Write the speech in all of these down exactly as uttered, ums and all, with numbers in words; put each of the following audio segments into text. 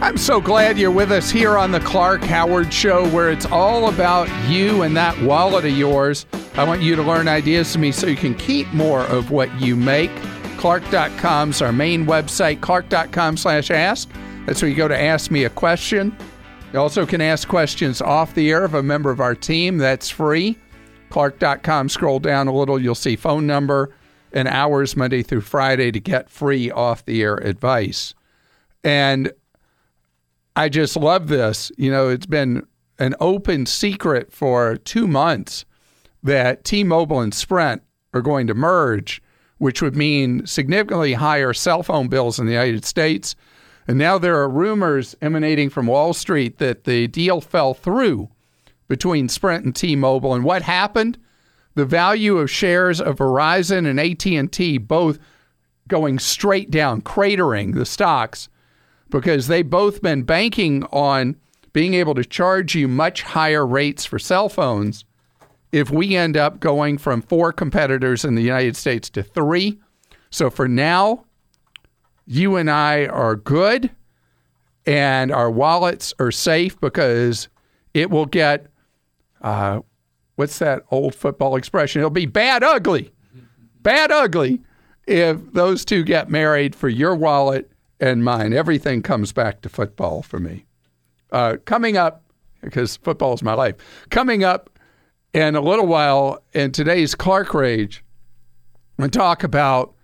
I'm so glad you're with us here on the Clark Howard Show, where it's all about you and that wallet of yours. I want you to learn ideas from me so you can keep more of what you make. Clark dot com is our main website, clark dot com slash ask. That's where you go to ask me a question. You also can ask questions off the air of a member of our team. That's free. Clark dot com, scroll down a little, you'll see phone number and hours Monday through Friday to get free off-the-air advice. And I just love this. You know, it's been an open secret for two months that T-Mobile and Sprint are going to merge, which would mean significantly higher cell phone bills in the United States. And now there are rumors emanating from Wall Street that the deal fell through between Sprint and T-Mobile. And what happened? The value of shares of Verizon and A T and T both going straight down, cratering the stocks, because they've both been banking on being able to charge you much higher rates for cell phones if we end up going from four competitors in the United States to three. So for now, you and I are good, and our wallets are safe because it will get, uh, what's that old football expression? It'll be bad ugly, bad ugly if those two get married for your wallet and mine. Everything comes back to football for me. Uh, coming up, because football is my life, coming up in a little while in today's Clark Rage, I'm going to talk about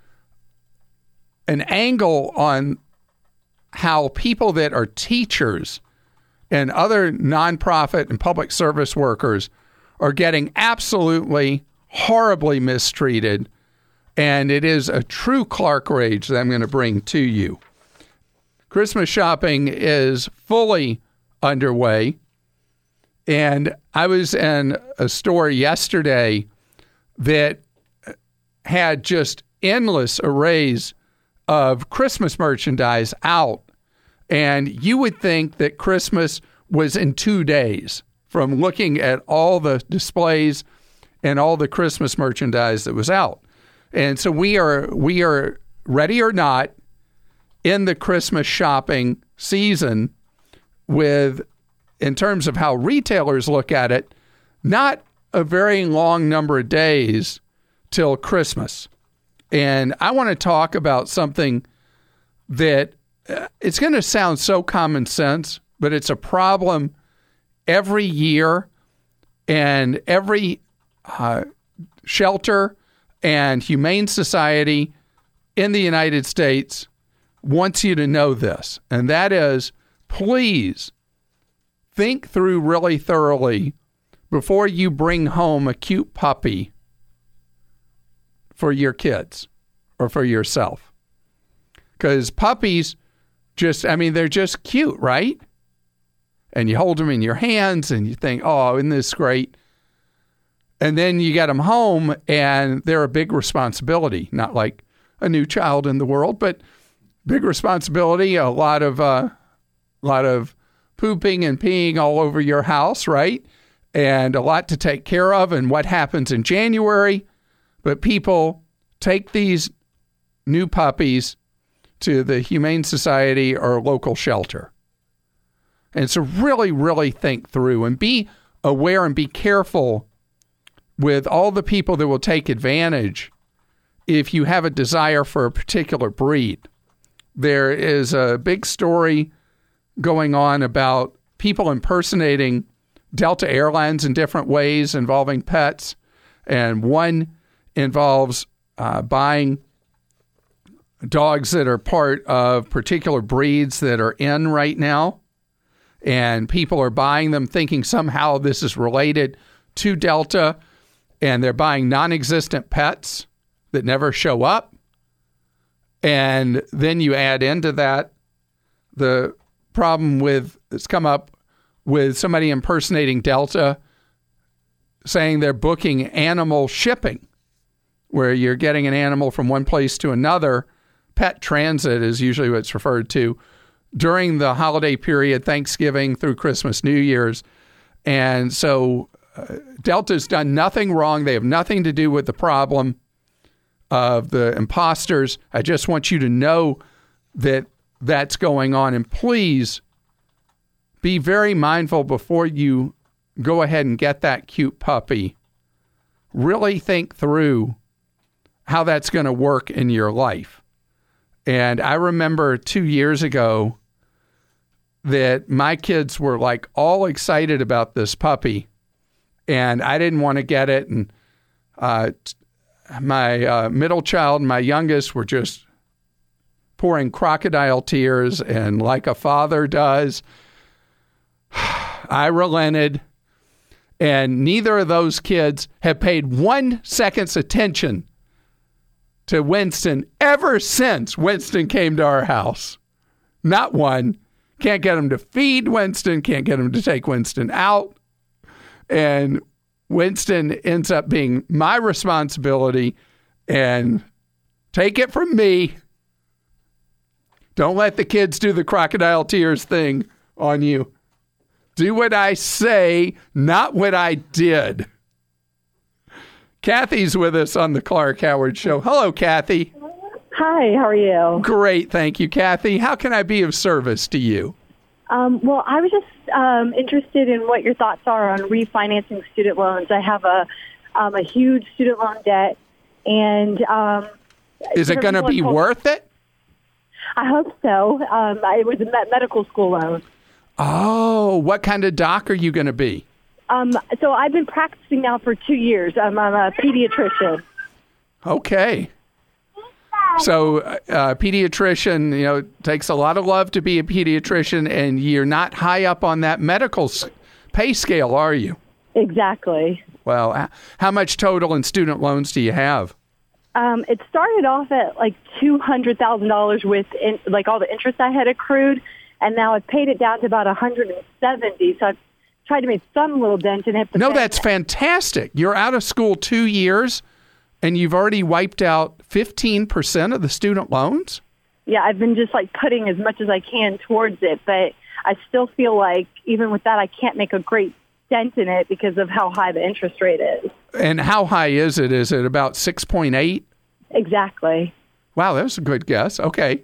an angle on how people that are teachers and other nonprofit and public service workers are getting absolutely horribly mistreated. And it is a true Clark Rage that I'm going to bring to you. Christmas shopping is fully underway. And I was in a store yesterday that had just endless arrays of Christmas merchandise out. And you would think that Christmas was in two days from looking at all the displays and all the Christmas merchandise that was out. And so we are we are ready or not in the Christmas shopping season with, in terms of how retailers look at it, not a very long number of days till Christmas. And I want to talk about something that uh, it's going to sound so common sense, but it's a problem every year, and every uh, shelter and humane society in the United States wants you to know this. And that is, please think through really thoroughly before you bring home a cute puppy for your kids or for yourself. Because puppies just, I mean, they're just cute, right? And you hold them in your hands and you think, oh, isn't this great? And then you get them home and they're a big responsibility, not like a new child in the world, but big responsibility, a lot of, uh, lot of pooping and peeing all over your house, right? And a lot to take care of, and what happens in January. But people take these new puppies to the Humane Society or local shelter. And so really, really think through and be aware and be careful with all the people that will take advantage if you have a desire for a particular breed. There is a big story going on about people impersonating Delta Airlines in different ways involving pets. And one involves uh, buying dogs that are part of particular breeds that are in right now. And people are buying them thinking somehow this is related to Delta. And they're buying non-existent pets that never show up. And then you add into that the problem with, it's come up with somebody impersonating Delta, saying they're booking animal shipping, where you're getting an animal from one place to another. Pet transit is usually what it's referred to during the holiday period, Thanksgiving through Christmas, New Year's. And so uh, Delta's done nothing wrong. They have nothing to do with the problem of the imposters. I just want you to know that that's going on. And please be very mindful before you go ahead and get that cute puppy. Really think through how that's going to work in your life. And I remember two years ago that my kids were like all excited about this puppy, and I didn't want to get it. And uh, my uh, middle child and my youngest were just pouring crocodile tears, and like a father does, I relented. And neither of those kids have paid one second's attention to Winston ever since Winston came to our house. Not one. Can't get him to feed Winston, can't get him to take Winston out. And Winston ends up being my responsibility, and take it from me, don't let the kids do the crocodile tears thing on you. Do what I say, not what I did. Kathy's with us on the Clark Howard Show. Hello, Kathy. Hi, how are you? Great, thank you, Kathy. How can I be of service to you? Um, well, I was just um, interested in what your thoughts are on refinancing student loans. I have a um, a huge student loan debt, and um, is it going to be worth it? I hope so. Um, it was a med- medical school loan. Oh, what kind of doc are you going to be? Um, so I've been practicing now for two years. Um, I'm a pediatrician. Okay. So uh, a pediatrician, you know, takes a lot of love to be a pediatrician, and you're not high up on that medical pay scale, are you? Exactly. Well, how much total in student loans do you have? Um, it started off at like two hundred thousand dollars with in, like all the interest I had accrued, and now I've paid it down to about one hundred seventy. So I've tried to make some little dent in it. No, that's fantastic. You're out of school two years, and you've already wiped out fifteen percent of the student loans? Yeah, I've been just like putting as much as I can towards it, but I still feel like even with that, I can't make a great dent in it because of how high the interest rate is. And how high is it? Is it about six point eight? Exactly. Wow, that was a good guess. Okay.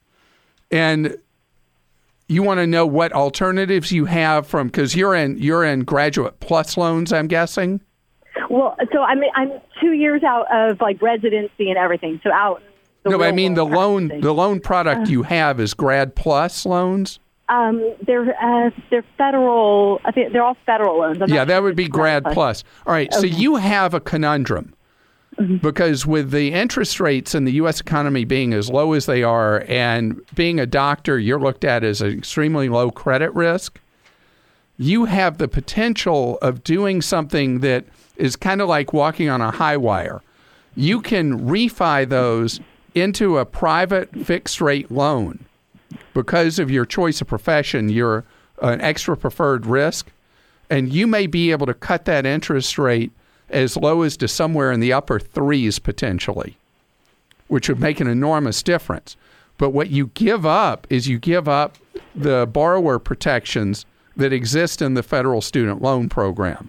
And you want to know what alternatives you have from, because you're in you're in Graduate Plus loans, I'm guessing? Well, so I'm I'm two years out of like residency and everything. So out. No, but I mean the loan the loan product uh, you have is Grad Plus loans. Um, they're uh, they're federal. I think they're all federal loans. I'm yeah, that would be Grad Plus. Plus. All right, okay. So you have a conundrum mm-hmm. because with the interest rates in the U S economy being as low as they are, and being a doctor, you're looked at as an extremely low credit risk. You have the potential of doing something that is kind of like walking on a high wire. You can refi those into a private fixed rate loan. Because of your choice of profession, you're an extra preferred risk, and you may be able to cut that interest rate as low as to somewhere in the upper threes potentially, which would make an enormous difference. But what you give up is you give up the borrower protections that exist in the federal student loan program.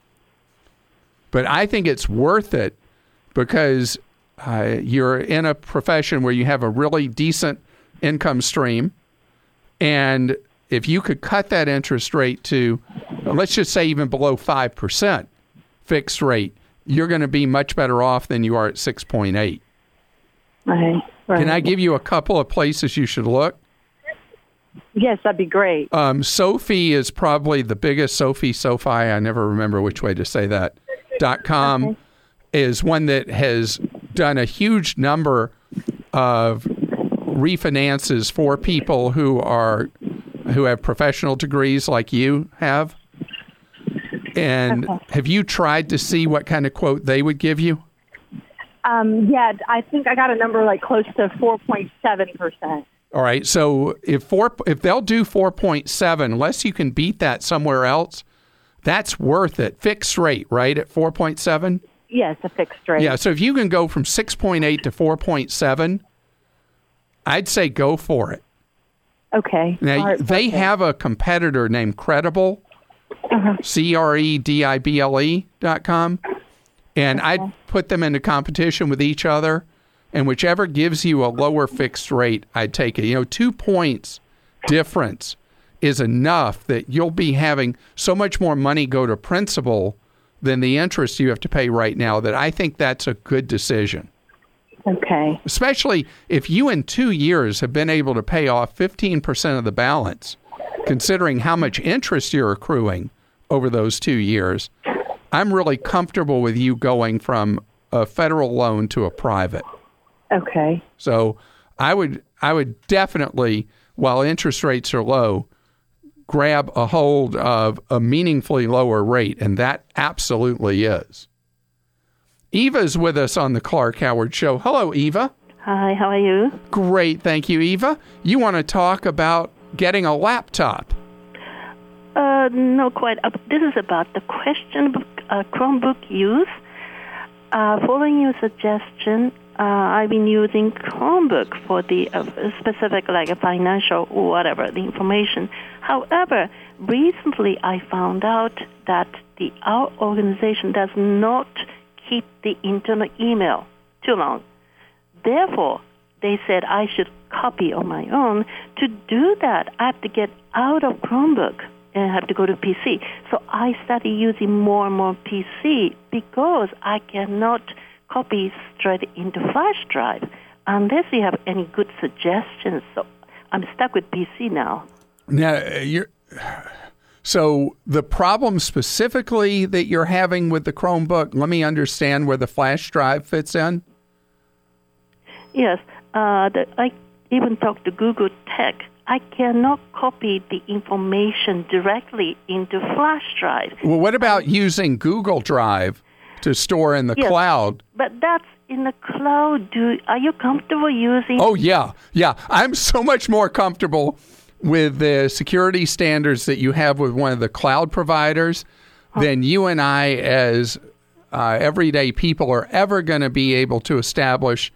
But I think it's worth it because uh, you're in a profession where you have a really decent income stream. And if you could cut that interest rate to, let's just say even below five percent fixed rate, you're going to be much better off than you are at six point eight. Right, right. Can I give you a couple of places you should look? Yes, that'd be great. Um, Sophie is probably the biggest. Sophie, SoFi, I never remember which way to say that. Dot com okay. is one that has done a huge number of refinances for people who are who have professional degrees like you have. And okay. Have you tried to see what kind of quote they would give you? Um, yeah, I think I got a number like close to four point seven percent. All right. So if four, if they'll do four point seven, unless you can beat that somewhere else, that's worth it. Fixed rate, right, at four point seven? Yes, a fixed rate. Yeah, so if you can go from six point eight to four point seven, I'd say go for it. Okay. Now, right, they okay. have a competitor named Credible, uh-huh. C R E D I B L E dot com, and okay. I'd put them into competition with each other, and whichever gives you a lower fixed rate, I'd take it. You know, two points difference is enough that you'll be having so much more money go to principal than the interest you have to pay right now that I think that's a good decision. Okay. Especially if you in two years have been able to pay off fifteen percent of the balance, considering how much interest you're accruing over those two years, I'm really comfortable with you going from a federal loan to a private. Okay. So I would I would definitely, while interest rates are low, grab a hold of a meaningfully lower rate, and that absolutely is. Eva's with us on the Clark Howard Show. Hello, Eva. Hi, how are you? Great, thank you, Eva. You want to talk about getting a laptop? Uh, no, quite. Uh, this is about the question of uh, Chromebook use. Uh, following your suggestion, uh, I've been using Chromebook for the uh, specific, like a financial or whatever, the information. However, recently I found out that the our organization does not keep the internal email too long. Therefore, they said I should copy on my own. To do that, I have to get out of Chromebook and have to go to P C. So I started using more and more P C because I cannot copy straight into flash drive unless you have any good suggestions. So I'm stuck with P C now. Now, you're... So the problem specifically that you're having with the Chromebook, let me understand where the flash drive fits in. Yes, uh, the, I even talked to Google Tech. I cannot copy the information directly into flash drive. Well, what about using Google Drive to store in the yes, cloud? But that's in the cloud. Do Are you comfortable using? Oh, yeah. Yeah. I'm so much more comfortable with the security standards that you have with one of the cloud providers huh. than you and I as uh, everyday people are ever going to be able to establish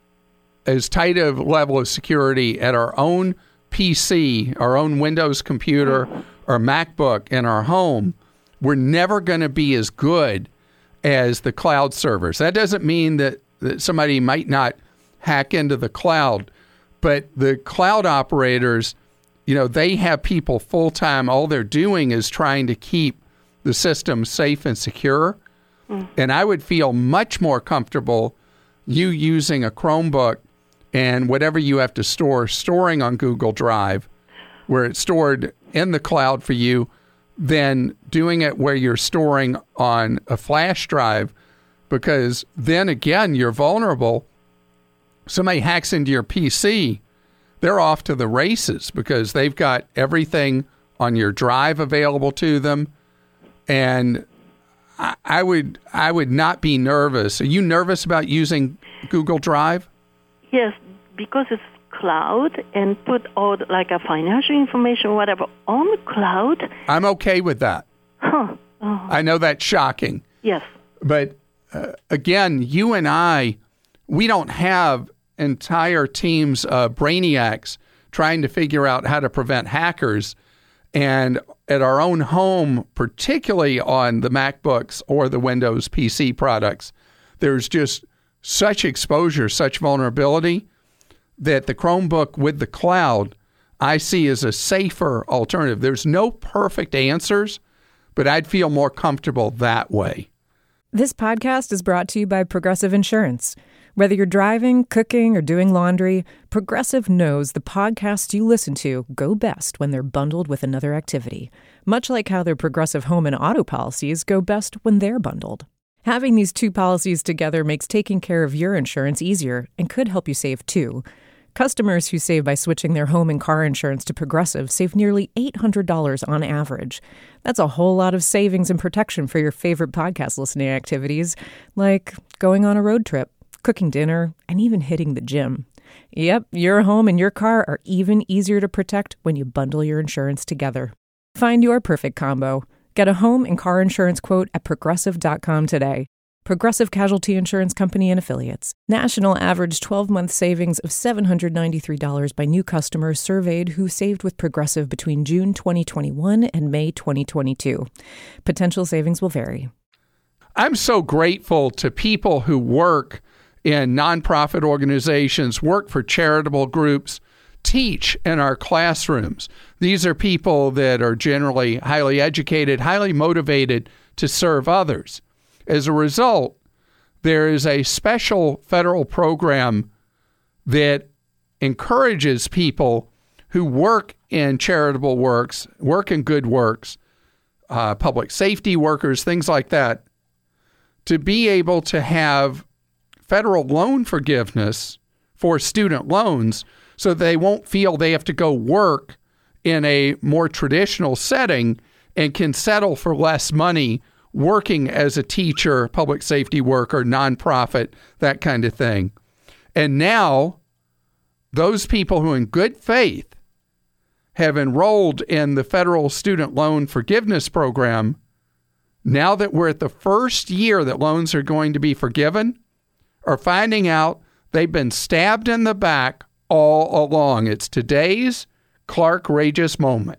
as tight a level of security at our own P C, our own Windows computer or MacBook in our home. We're never going to be as good as the cloud servers. That doesn't mean that, that somebody might not hack into the cloud, but the cloud operators, you know, they have people full-time. All they're doing is trying to keep the system safe and secure. Mm. And I would feel much more comfortable you using a Chromebook and whatever you have to store, storing on Google Drive, where it's stored in the cloud for you, than doing it where you're storing on a flash drive, because then again, you're vulnerable. Somebody hacks into your P C, they're off to the races because they've got everything on your drive available to them. And I, I would I would not be nervous. Are you nervous about using Google Drive? Yes, because it's cloud and put all the, like a financial information, whatever, on the cloud. I'm okay with that. Huh. Oh. I know that's shocking. Yes. But uh, again, you and I, we don't have entire teams of brainiacs trying to figure out how to prevent hackers. And at our own home, particularly on the MacBooks or the Windows P C products, there's just such exposure, such vulnerability that the Chromebook with the cloud I see as a safer alternative. There's no perfect answers, but I'd feel more comfortable that way. This podcast is brought to you by Progressive Insurance. Whether you're driving, cooking, or doing laundry, Progressive knows the podcasts you listen to go best when they're bundled with another activity, much like how their Progressive home and auto policies go best when they're bundled. Having these two policies together makes taking care of your insurance easier and could help you save too. Customers who save by switching their home and car insurance to Progressive save nearly eight hundred dollars on average. That's a whole lot of savings and protection for your favorite podcast listening activities, like going on a road trip, cooking dinner, and even hitting the gym. Yep, your home and your car are even easier to protect when you bundle your insurance together. Find your perfect combo. Get a home and car insurance quote at progressive dot com today. Progressive Casualty Insurance Company and Affiliates. National average twelve-month savings of seven hundred ninety-three dollars by new customers surveyed who saved with Progressive between June twenty twenty-one and May twenty twenty-two. Potential savings will vary. I'm so grateful to people who work in nonprofit organizations, work for charitable groups, teach in our classrooms. These are people that are generally highly educated, highly motivated to serve others. As a result, there is a special federal program that encourages people who work in charitable works, work in good works, uh, public safety workers, things like that, to be able to have federal loan forgiveness for student loans so they won't feel they have to go work in a more traditional setting and can settle for less money working as a teacher, public safety worker, nonprofit, that kind of thing. And now those people who in good faith have enrolled in the federal student loan forgiveness program, now that we're at the first year that loans are going to be forgiven, are finding out they've been stabbed in the back all along. It's today's Clark-rageous moment.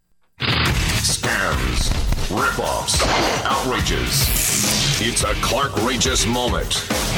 Scams, ripoffs, outrages. It's a Clark-rageous moment.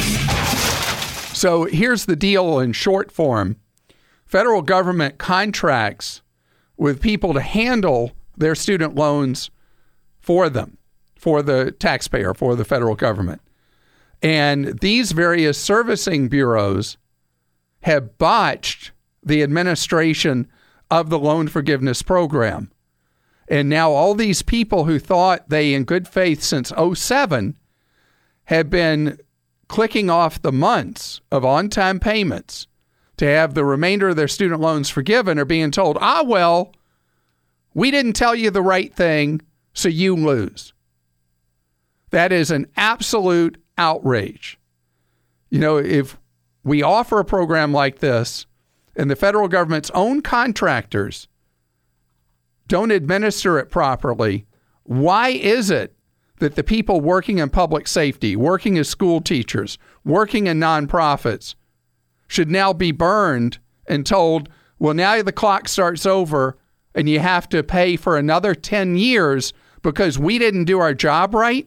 So here's the deal in short form. Federal government contracts with people to handle their student loans for them, for the taxpayer, for the federal government. And these various servicing bureaus have botched the administration of the loan forgiveness program. And now all these people who thought they, in good faith since oh seven, have been clicking off the months of on-time payments to have the remainder of their student loans forgiven are being told, ah, well, we didn't tell you the right thing, so you lose. That is an absolute outrage. You know, if we offer a program like this and the federal government's own contractors don't administer it properly, why is it that the people working in public safety, working as school teachers, working in nonprofits should now be burned and told, well, now the clock starts over and you have to pay for another ten years because we didn't do our job right?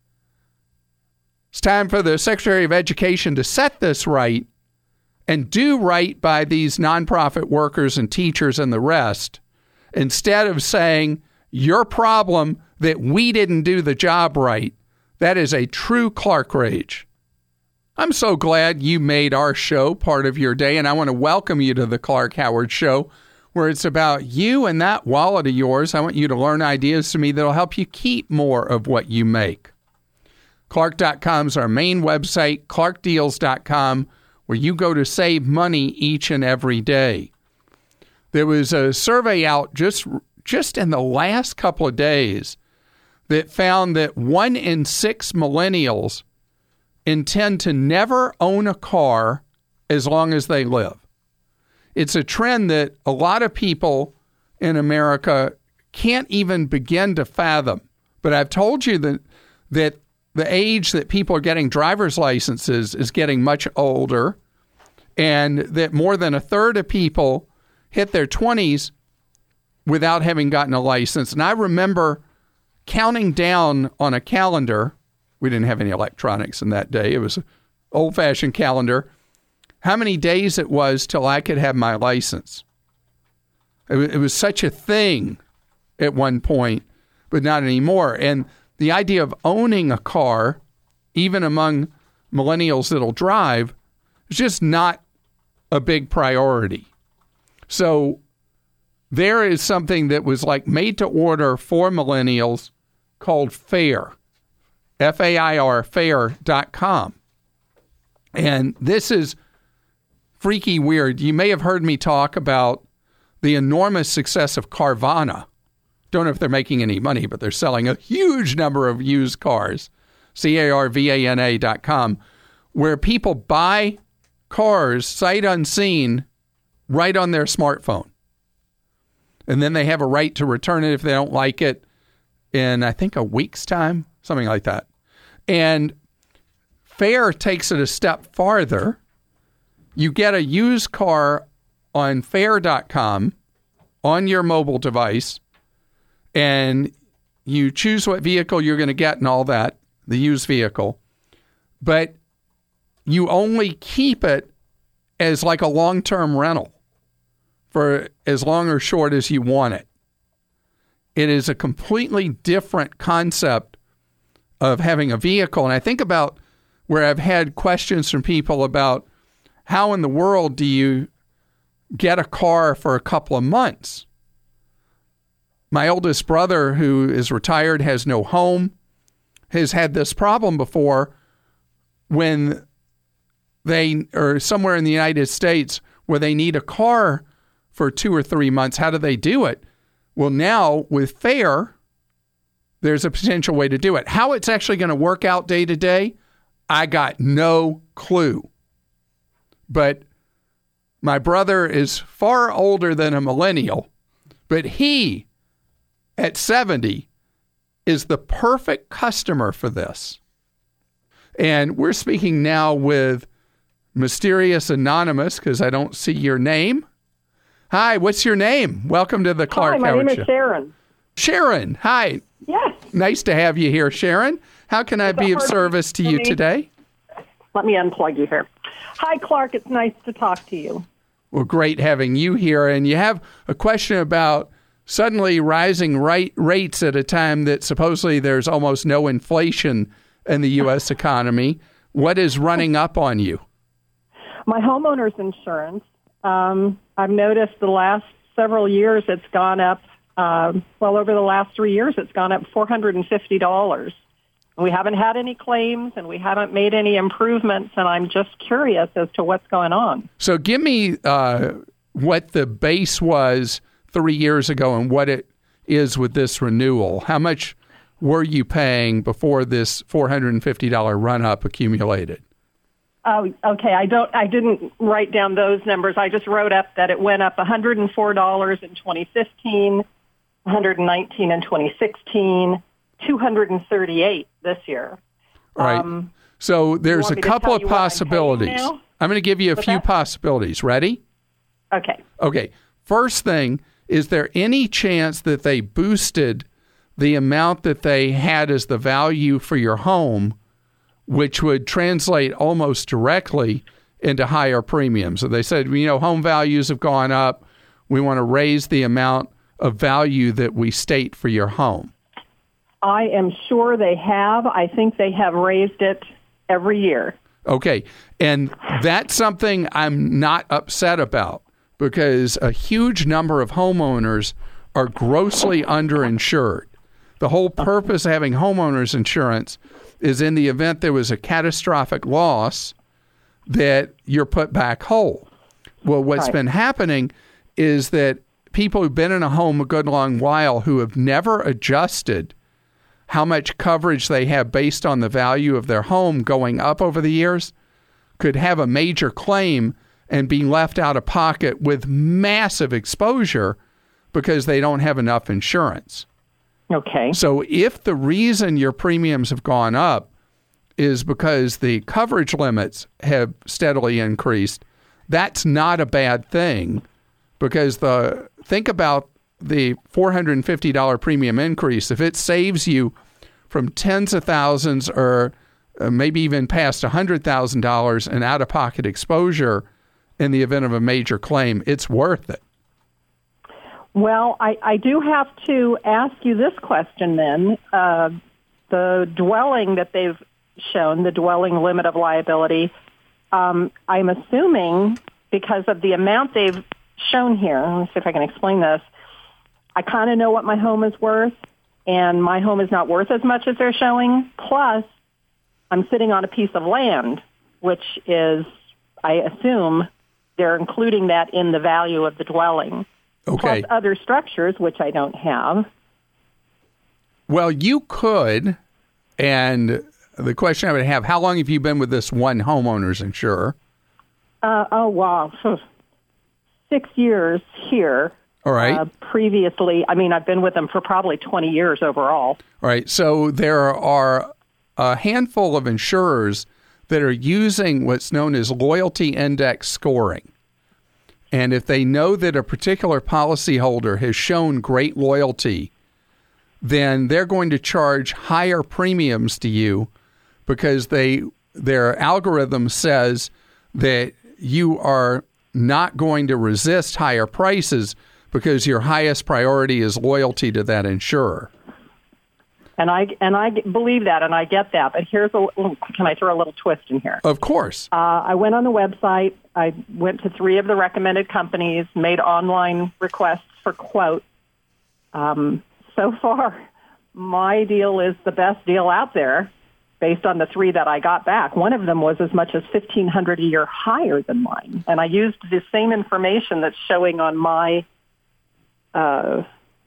It's time for the Secretary of Education to set this right and do right by these nonprofit workers and teachers and the rest, instead of saying, your problem that we didn't do the job right. That is a true Clark rage. I'm so glad you made our show part of your day, and I want to welcome you to the Clark Howard Show, where it's about you and that wallet of yours. I want you to learn ideas from me that'll help you keep more of what you make. Clark dot com is our main website, Clark Deals dot com, where you go to save money each and every day. There was a survey out just, just in the last couple of days that found that one in six millennials intend to never own a car as long as they live. It's a trend that a lot of people in America can't even begin to fathom. But I've told you that that the age that people are getting driver's licenses is getting much older, and that more than a third of people hit their twenties without having gotten a license. And I remember counting down on a calendar. We didn't have any electronics in that day. It was an old-fashioned calendar. How many days it was till I could have my license. It was, it was such a thing at one point, but not anymore. And the idea of owning a car, even among millennials that'll drive, is just not a big priority. So there is something that was like made to order for millennials called FAIR, F A I R, fair dot com. And this is freaky weird. You may have heard me talk about the enormous success of Carvana. Don't know if they're making any money, but they're selling a huge number of used cars, C A R V A N A dot com, where people buy cars sight unseen right on their smartphone. And then they have a right to return it if they don't like it in, I think, a week's time, something like that. And FAIR takes it a step farther. You get a used car on fair dot com on your mobile device, and you choose what vehicle you're going to get and all that, the used vehicle, but you only keep it as like a long-term rental for as long or short as you want it. It is a completely different concept of having a vehicle. And I think about where I've had questions from people about how in the world do you get a car for a couple of months? My oldest brother, who is retired, has no home, has had this problem before when they are somewhere in the United States where they need a car for two or three months. How do they do it? Well, now with FAIR, there's a potential way to do it. How it's actually going to work out day to day, I got no clue. But my brother is far older than a millennial, but he, at seventy, is the perfect customer for this. And we're speaking now with Mysterious Anonymous, because I don't see your name. Hi, what's your name? Welcome to the Clark Hi, my Howard name Show. is Sharon. Sharon, hi. Yes. Nice to have you here, Sharon. How can I Is be that of hard service to for you me? today? Let me unplug you here. Hi, Clark. It's nice to talk to you. Well, great having you here. And you have a question about suddenly rising rate, rates at a time that supposedly there's almost no inflation in the U S economy. What is running up on you? My homeowner's insurance, um, I've noticed the last several years it's gone up, um, well, over the last three years it's gone up four hundred fifty dollars. We haven't had any claims and we haven't made any improvements, and I'm just curious as to what's going on. So give me uh, what the base was three years ago and what it is with this renewal. How much were you paying before this four hundred fifty dollars run-up accumulated? Oh, okay. I don't. I didn't write down those numbers. I just wrote up that it went up one hundred four dollars in twenty fifteen, one hundred nineteen dollars in twenty sixteen, two hundred thirty-eight dollars this year. All right. Um, so there's want a me to couple tell of you what I'm paying possibilities. now? I'm going to give you a What's few that? possibilities. Ready? Okay. Okay. First thing, is there any chance that they boosted the amount that they had as the value for your home, which would translate almost directly into higher premiums? So they said, you know, home values have gone up. We want to raise the amount of value that we state for your home. I am sure they have. I think they have raised it every year. Okay. And that's something I'm not upset about, because a huge number of homeowners are grossly underinsured. The whole purpose of having homeowners insurance is in the event there was a catastrophic loss that you're put back whole. Well, what's Right. been happening is that people who've been in a home a good long while who have never adjusted how much coverage they have based on the value of their home going up over the years could have a major claim and be left out of pocket with massive exposure because they don't have enough insurance. Okay. So if the reason your premiums have gone up is because the coverage limits have steadily increased, that's not a bad thing, because the think about the four hundred fifty dollars premium increase. If it saves you from tens of thousands or uh, maybe even past one hundred thousand dollars in out-of-pocket exposure in the event of a major claim, it's worth it. Well, I, I do have to ask you this question then. Uh, the dwelling that they've shown, the dwelling limit of liability, um, I'm assuming because of the amount they've shown here, let me see if I can explain this, I kind of know what my home is worth, and my home is not worth as much as they're showing. Plus, I'm sitting on a piece of land, which is, I assume, they're including that in the value of the dwelling. Okay. Plus other structures, which I don't have. Well, you could, and the question I would have, how long have you been with this one homeowner's insurer? Uh, oh, wow. Six years here. All right. Uh, previously, I mean, I've been with them for probably twenty years overall. All right. So there are a handful of insurers that are using what's known as loyalty index scoring. And if they know that a particular policyholder has shown great loyalty, then they're going to charge higher premiums to you because they their algorithm says that you are not going to resist higher prices because your highest priority is loyalty to that insurer. And I and I believe that, and I get that. But here's a little, can I throw a little twist in here? Of course. Uh, I went on the website. I went to three of the recommended companies, made online requests for quotes. Um, so far, my deal is the best deal out there based on the three that I got back. One of them was as much as fifteen hundred dollars a year higher than mine. And I used the same information that's showing on my uh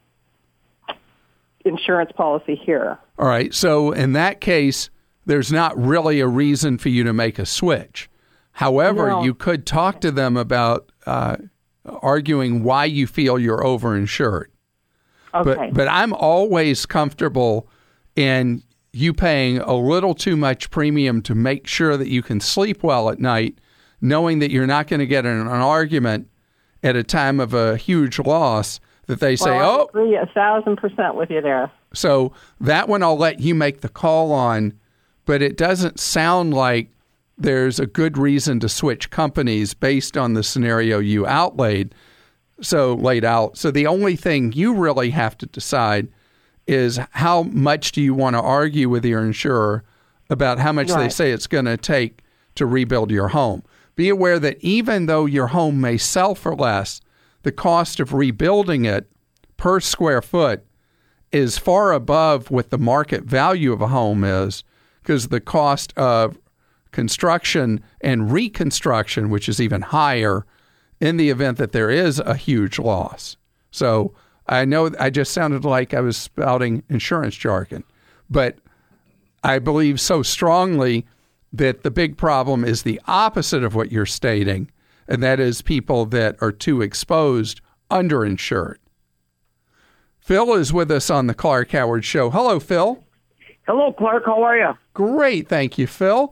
insurance policy here. All right. So in that case, there's not really a reason for you to make a switch. However, No. you could talk to them about uh, arguing why you feel you're overinsured. Okay. But but I'm always comfortable in you paying a little too much premium to make sure that you can sleep well at night, knowing that you're not going to get in an argument at a time of a huge loss that they say, well, I oh, agree a thousand percent with you there. so that one I'll let you make the call on, but it doesn't sound like there's a good reason to switch companies based on the scenario you outlaid, so laid out. So the only thing you really have to decide is how much do you want to argue with your insurer about how much Right. they say it's going to take to rebuild your home. Be aware that even though your home may sell for less, the cost of rebuilding it per square foot is far above what the market value of a home is, because the cost of construction and reconstruction, which is even higher in the event that there is a huge loss. So I know I just sounded like I was spouting insurance jargon, but I believe so strongly that the big problem is the opposite of what you're stating, and that is people that are too exposed, underinsured. Phil is with us on the Clark Howard Show. Hello, Phil. Hello, Clark. How are you? Great. Thank you, Phil.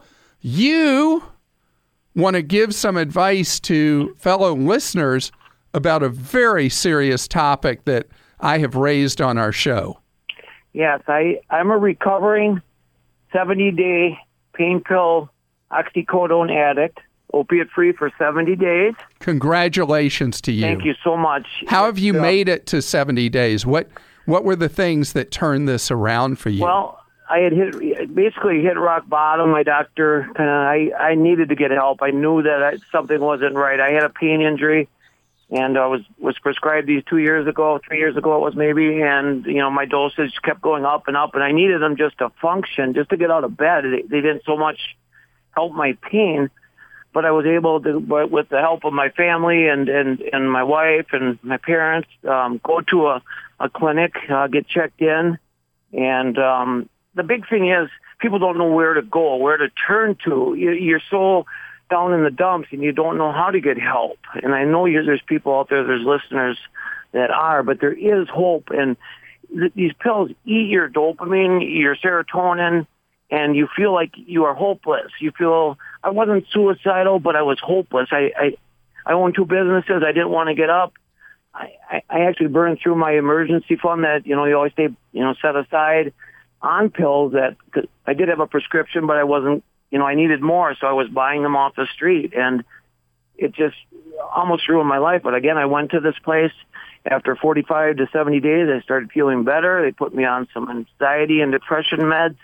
You want to give some advice to fellow listeners about a very serious topic that I have raised on our show. Yes, I, I'm a recovering seventy-day pain pill oxycodone addict, opiate-free for seventy days. Congratulations to you. Thank you so much. How have you Uh, made it to seventy days? What what were the things that turned this around for you? Well, I had hit basically hit rock bottom. My doctor kind of I, I needed to get help. I knew that I, something wasn't right. I had a pain injury, and I was was prescribed these two years ago, three years ago it was maybe, and you know my dosage kept going up and up, and I needed them just to function, just to get out of bed. They, they didn't so much help my pain, but I was able to, with the help of my family and and and my wife and my parents, um, go to a a clinic, uh, get checked in, and um, the big thing is people don't know where to go, where to turn to. You, you're so down in the dumps and you don't know how to get help. And I know you, there's people out there, there's listeners that are, but there is hope. And th- these pills eat your dopamine, your serotonin, and you feel like you are hopeless. You feel, I wasn't suicidal, but I was hopeless. I, I, I own two businesses. I didn't want to get up. I, I, I actually burned through my emergency fund that, you know, you always stay, you know, set aside on pills that, cause I did have a prescription, but I wasn't, you know, I needed more, so I was buying them off the street, and it just almost ruined my life. But again, I went to this place. After forty-five to seventy days, I started feeling better. They put me on some anxiety and depression meds,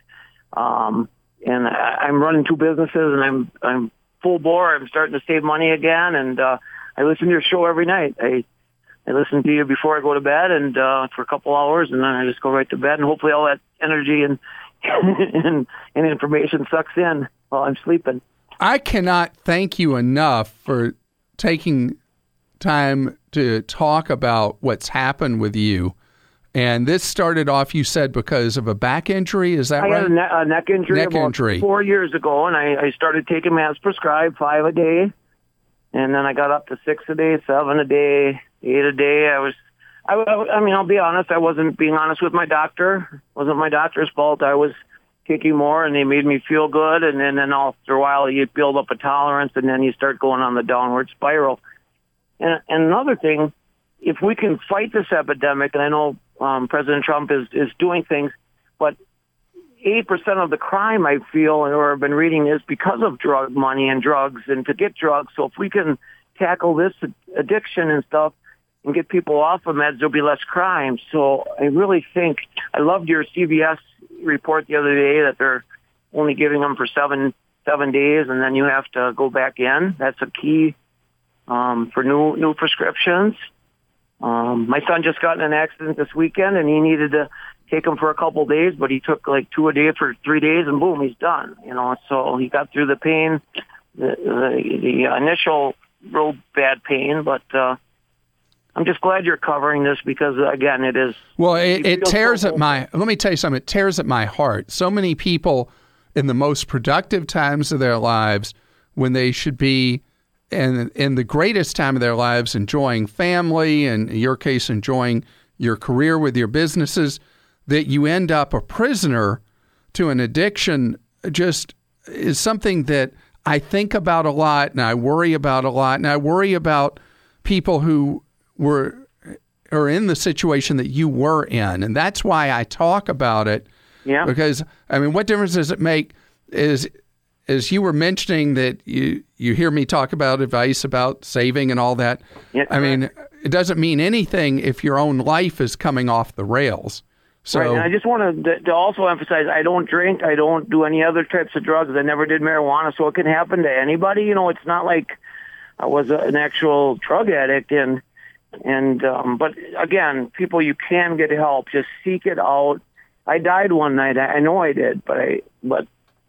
um, and I, I'm running two businesses, and I'm I'm full bore. I'm starting to save money again, and uh, I listen to your show every night. I I listen to you before I go to bed, and uh, for a couple hours, and then I just go right to bed, and hopefully all that energy and and, and information sucks in while I'm sleeping. I cannot thank you enough for taking time to talk about what's happened with you. And this started off, you said, because of a back injury. Is that I right? had a, ne- a neck injury Neck about injury. four years ago, and I, I started taking them as prescribed, five a day. And then I got up to six a day, seven a day, eight a day. I was, I, I mean, I'll be honest, I wasn't being honest with my doctor. It wasn't my doctor's fault. I was taking more, and they made me feel good. And then, then after a while, you build up a tolerance, and then you start going on the downward spiral. And, and another thing, if we can fight this epidemic, and I know um, President Trump is, is doing things, but eighty percent of the crime, I feel, or I've been reading, is because of drug money and drugs and to get drugs. So if we can tackle this addiction and stuff and get people off of meds, there'll be less crime. So I really think, I loved your C B S report the other day that they're only giving them for seven seven days, and then you have to go back in. That's a key um, for new new prescriptions. Um, my son just got in an accident this weekend, and he needed to take him for a couple days, but he took like two a day for three days, and boom, he's done. You know, so he got through the pain, the the, the initial real bad pain, but uh, I'm just glad you're covering this because, again, it is. Well, it, it tears at my. Let me tell you something. It tears at my heart. So many people in the most productive times of their lives, when they should be in, in the greatest time of their lives, enjoying family, and in your case, enjoying your career with your businesses, that you end up a prisoner to an addiction just is something that I think about a lot, and I worry about a lot, and I worry about people who were are in the situation that you were in, and that's why I talk about it. Yeah. Because I mean, what difference does it make? Is as you were mentioning that you you hear me talk about advice about saving and all that. Yeah, I mean, it doesn't mean anything if your own life is coming off the rails. So, right, and I just want to, to also emphasize, I don't drink, I don't do any other types of drugs, I never did marijuana, so it can happen to anybody. You know, it's not like I was a, an actual drug addict, and and um, but again, people, you can get help. Just seek it out. I died one night. I know I did, but I but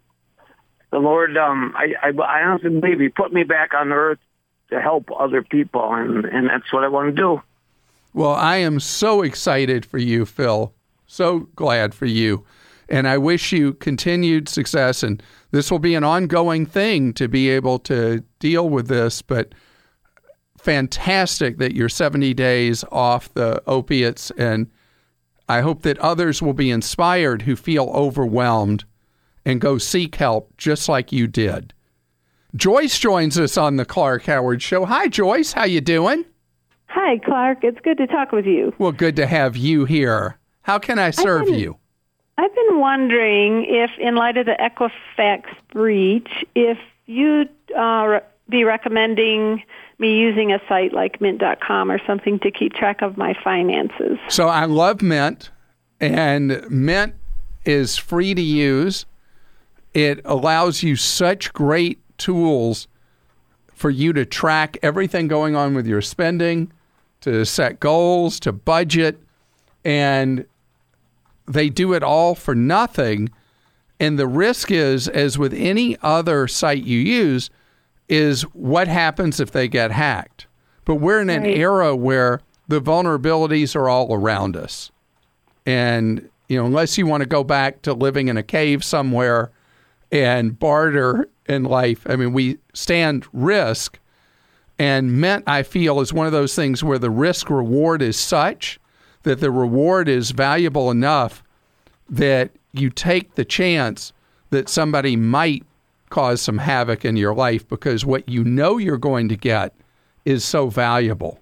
the Lord, um, I, I I honestly believe He put me back on earth to help other people, and and that's what I want to do. Well, I am so excited for you, Phil. So glad for you. And I wish you continued success. And this will be an ongoing thing to be able to deal with this. But fantastic that you're seventy days off the opiates. And I hope that others will be inspired who feel overwhelmed and go seek help just like you did. Joyce joins us on the Clark Howard Show. Hi, Joyce. How you doing? Hi, Clark. It's good to talk with you. Well, good to have you here. How can I serve I've been, you? I've been wondering if, in light of the Equifax breach, if you'd uh, be recommending me using a site like Mint dot com or something to keep track of my finances. So I love Mint, and Mint is free to use. It allows you such great tools for you to track everything going on with your spending, to set goals, to budget, and they do it all for nothing. And the risk is, as with any other site you use, is what happens if they get hacked. But we're in an right. era where the vulnerabilities are all around us. And, you know, unless you want to go back to living in a cave somewhere and barter in life, I mean, we stand risk. And Mint, I feel, is one of those things where the risk reward is such that the reward is valuable enough that you take the chance that somebody might cause some havoc in your life because what you know you're going to get is so valuable.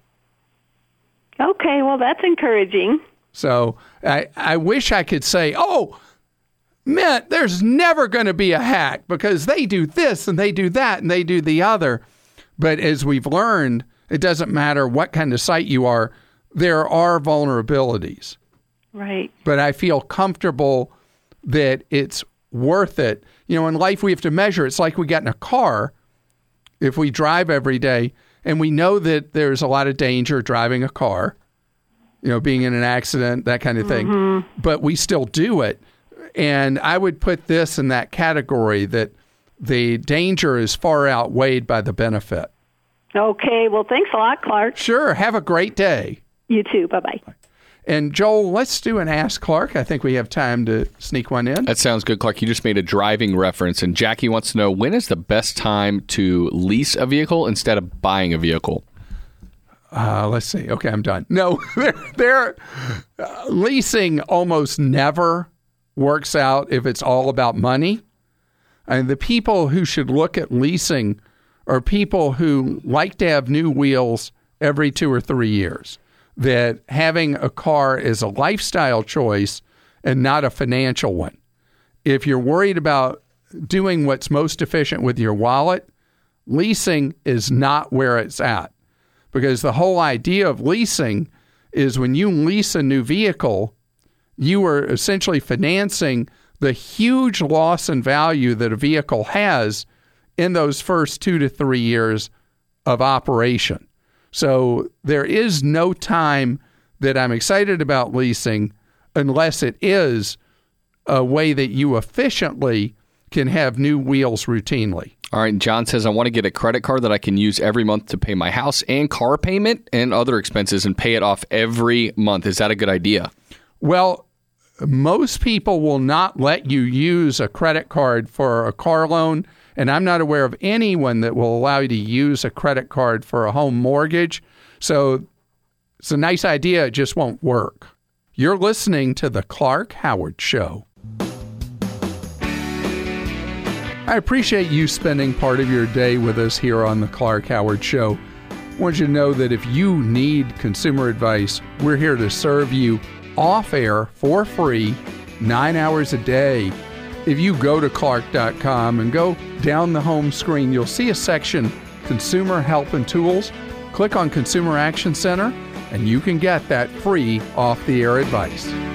Okay, well, that's encouraging. So I, I wish I could say, oh, Mint, there's never going to be a hack because they do this and they do that and they do the other. But as we've learned, it doesn't matter what kind of site you are, there are vulnerabilities. Right. But I feel comfortable that it's worth it. You know, in life we have to measure. It's like we get in a car. If we drive every day and we know that there's a lot of danger driving a car, you know, being in an accident, that kind of thing, mm-hmm. but we still do it. And I would put this in that category that the danger is far outweighed by the benefit. Okay. Well, thanks a lot, Clark. Sure. Have a great day. You too. Bye-bye. And Joel, let's do an Ask Clark. I think we have time to sneak one in. That sounds good, Clark. You just made a driving reference, and Jackie wants to know, when is the best time to lease a vehicle instead of buying a vehicle? Uh, let's see. Okay, I'm done. No, they're, they're uh, leasing almost never works out if it's all about money. And the people who should look at leasing are people who like to have new wheels every two or three years. That having a car is a lifestyle choice and not a financial one. If you're worried about doing what's most efficient with your wallet, leasing is not where it's at, because the whole idea of leasing is when you lease a new vehicle, you are essentially financing the huge loss in value that a vehicle has in those first two to three years of operation. So there is no time that I'm excited about leasing unless it is a way that you efficiently can have new wheels routinely. All right, John says, I want to get a credit card that I can use every month to pay my house and car payment and other expenses and pay it off every month. Is that a good idea? Well, most people will not let you use a credit card for a car loan, and I'm not aware of anyone that will allow you to use a credit card for a home mortgage. So it's a nice idea, it just won't work. You're listening to The Clark Howard Show. I appreciate you spending part of your day with us here on The Clark Howard Show. I want you to know that if you need consumer advice, we're here to serve you off air for free, nine hours a day. If you go to clark dot com and go down the home screen, you'll see a section, Consumer Help and Tools. Click on Consumer Action Center, and you can get that free off-the-air advice.